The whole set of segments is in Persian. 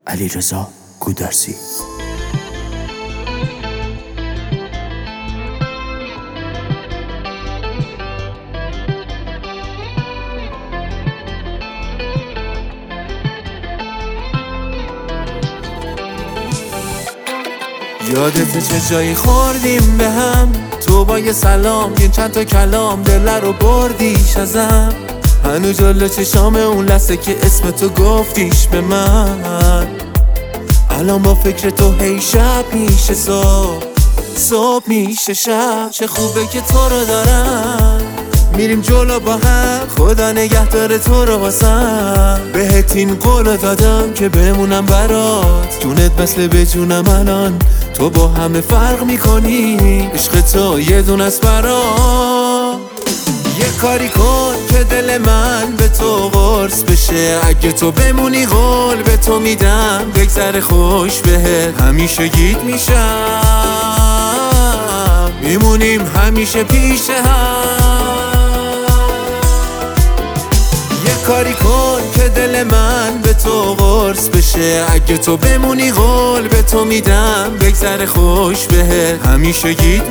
علیرضا گودرزی. یادت چه جایی خوردیم به هم، تو با یه سلام یه چند تا کلام دل رو بردیش ازم. هنو جلو چشام اون لحظه که اسم تو گفتیش به من. الان با فکر تو هی شب میشه صبح میشه شب. چه خوبه که تو رو دارم، میریم جلو با هم، خدا نگه داره تو رو واسم. بهت این قولو دادم که بمونم برات، جونت مثل به جونم الان. تو با همه فرق میکنی، عشق تو یه دونه است برام. یه کاری کن که دل من به تو قرص بشه، اگه تو بمونی قول به تو میدم بگذره خوش بهت. همیشه گیت میشم، میمونیم همیشه پیش هم. یه کاری کن که دل من به تو قرص بشه، اگه تو بمونی قول به تو میدم بگذره خوش بهت. همیشه گیت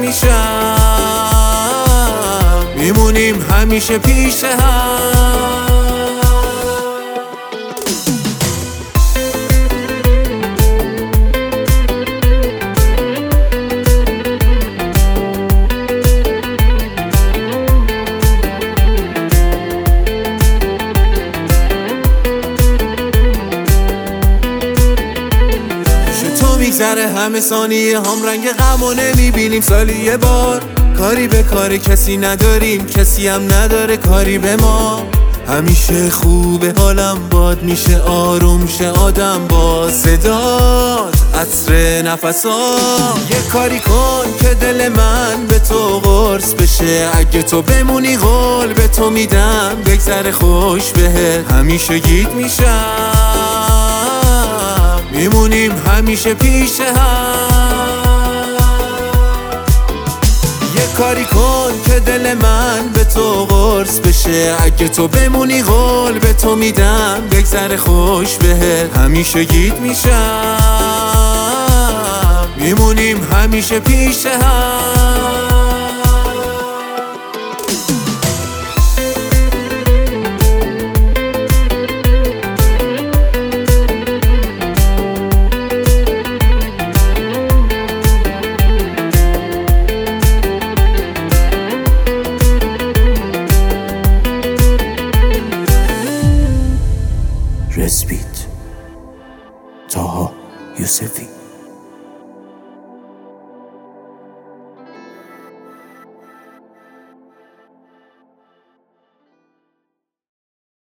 میشم، میمونیم همیشه پیش هم. میگذره همه ثانیه هم رنگ غم و نمیبینیم سالی یه بار. کاری به کار کسی نداریم، کسی هم نداره کاری به ما. همیشه خوبه حالم باد میشه، آروم شه آدم با صدات عطر نفسات. یه کاری کن که دل من به تو قرص بشه، اگه تو بمونی قول به تو میدم بگذره خوش بهت. همیشه گیت میشم، میمونیم همیشه پیش هم. یه کاری کن که دل من به تو قرص بشه، اگه تو بمونی قول به تو میدم بگذره خوش بهت. همیشه گیت میشم، میمونیم همیشه پیش هم. رسبیت طاها یوسفی.